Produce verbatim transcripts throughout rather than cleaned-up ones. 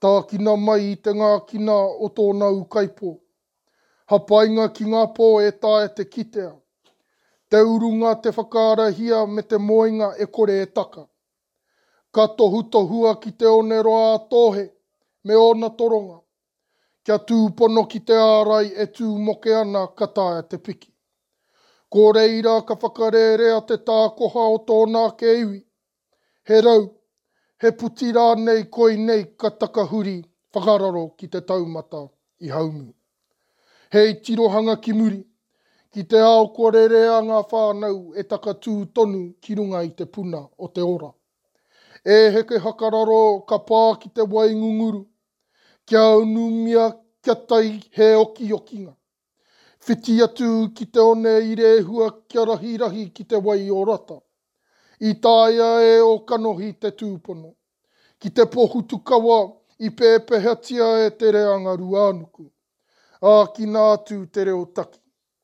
Tā kina mai i te ngā kina o tōna ukaipo. Hapainga ki ngā pō e tāe te kitea. Te urunga, te whakaarahia me te moinga e kore e taka. Ka tohu tohua ki te one roa tohe me ona toronga. Kia tūpono ki te ārai e tū moke ana ka tāia te piki. Ko reira ka whakarerea te tākoha o tōna ke iwi. He rau, he puti rā nei koi nei ka takahuri whakararo ki te taumata i haumu. Hei tirohanga ki muri, ki te ao korerea ngā whānau e taka tū tonu ki runga i te puna o te ora. E heke hakararo ka pā ki te waingunguru, kia unumia kia tai he oki okinga. Whiti atu ki te one i rehua kia rahi rahi ki te wai o rata. I tāia e o kanohi te tūpono. Ki te pohutu kawa i pēpehatia e te reangaru ānuku. Ā ki nā tū te reo taki.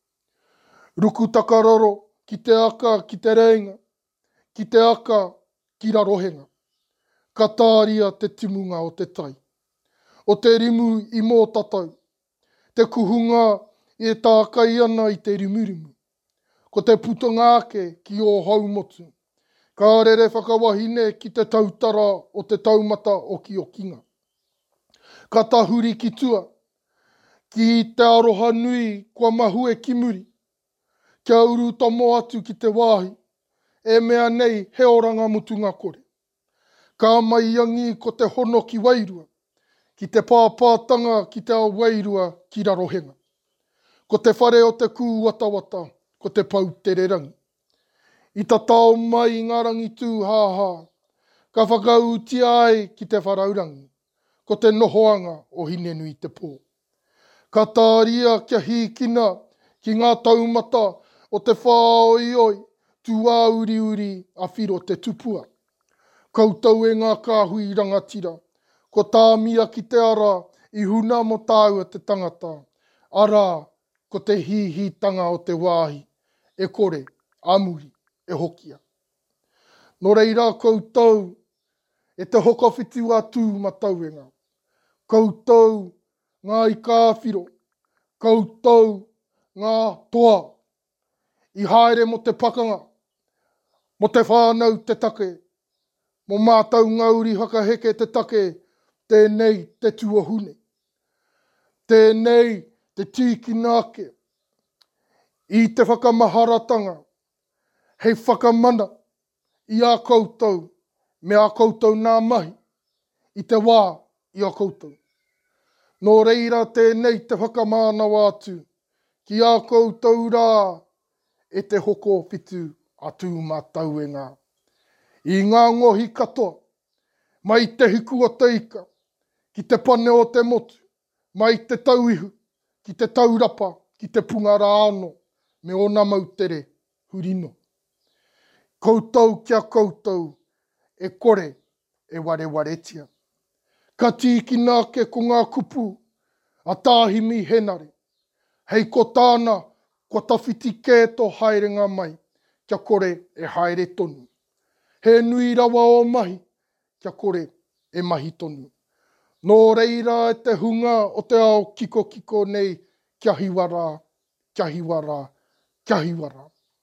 Ruku takararo ki te aka ki te reinga. Ki te aka ki rarohenga. Ka tāria te timunga o te tai. O te rimu i mō tatau. Te kuhunga e tākai ana i te rimurimu. Ko te putongāke ki o haumotu. Ka rere whakawahine ki te tautara o te taumata o ki o kinga. Ka tahuri ki tua. Ki te aroha nui kua mahu e ki muri. Kia uru tomo atu ki te wāhi. E mea nei he oranga mutu ngā kore. Ka mai iangi ko te hono ki wairua. Ki te pāpātanga ki te wairua ki rarohenga. Ko te whare o te kū watawata, ko te pau te rerangi. I ta tau mai i ngā rangi tū hāhā, ka whakautia ai ki te wharaurangi, ko te nohoanga o hine nui te pō. Ka tāria kia hīkina ki ngā taumata o te whāoioi, tū ā uri uri a whiro te tupua. Koutou e ngā kāhui rangatira, ko tāmia ki te ara i huna mo tāua te tangata, ara ko te hihitanga o te wāhi, e kore, amuri, e hokia. Nō reira koutou, e te hokowhitu atu matauenga. Koutou, ngā i kāwhiro, koutou, ngā toa, i haere mo te pakanga, mo te whānau te take, mo mātau ngauri hakaheke te take, tēnei te tuahune. Tēnei te tīkinake. I te whakamaharatanga, hei whakamana i a koutou, me a koutou nā mahi, i te wā i a koutou. Nō reira tēnei te whakamānawa atu, ki a koutou rā e te hoko whitu atu mātauenga. I ngā ngohi katoa, mai te hiku o te ika, ki te pane o te motu, mai te tauihu, ki te taurapa, ki te pungara ano, me ona mautere hurino. Koutou kia koutou, e kore e ware waretia. Ka tīkina ke ko ngā kupu, a tāhimi henare. Hei ko tāna, ko tawhiti kēto haerenga mai, kia kore e haere tonu. He nui rawa o mahi, kia kore e mahi tonu. Nō reira e te hunga o te ao kiko kiko nei, kia hiwara, kia hiwara, kia hiwara.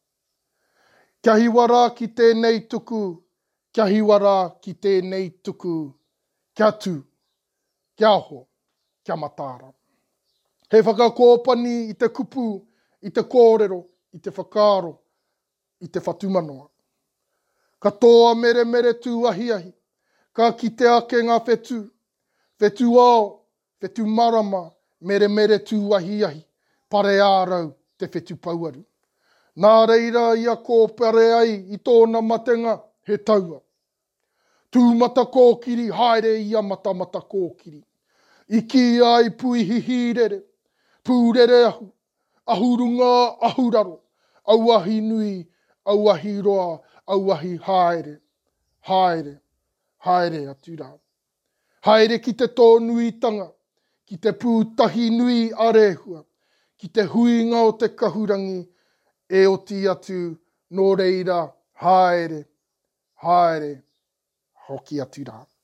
Kia hiwara ki tēnei tuku, kia hiwara ki tēnei tuku, kia tū, kia ho, kia matāra. He whakakōpani i te kupu, i te kōrero, i te whakaaro, i te whatumanoa. Ka toa mere mere tū ahi ahi, ka kite ake ngā whetū, whetū ao, whetū marama, mere mere tū ahi ahi, pare ārau te whetū pauaru. Nā reira ia kōpare ai i tōna matenga he taua. Tūmata kōkiri, haere ia mata mata kōkiri. I ki ai pui hihirere, pūrere ahu, ahurunga ahuraro, auahi nui, auahi roa, auahi haere, haere, haere atu rā. Haere ki te tōnuitanga, ki te pūtahi nui arehua, ki te huinga o te kahurangi, e oti atu nō reira, haere, haere, hoki atu rā.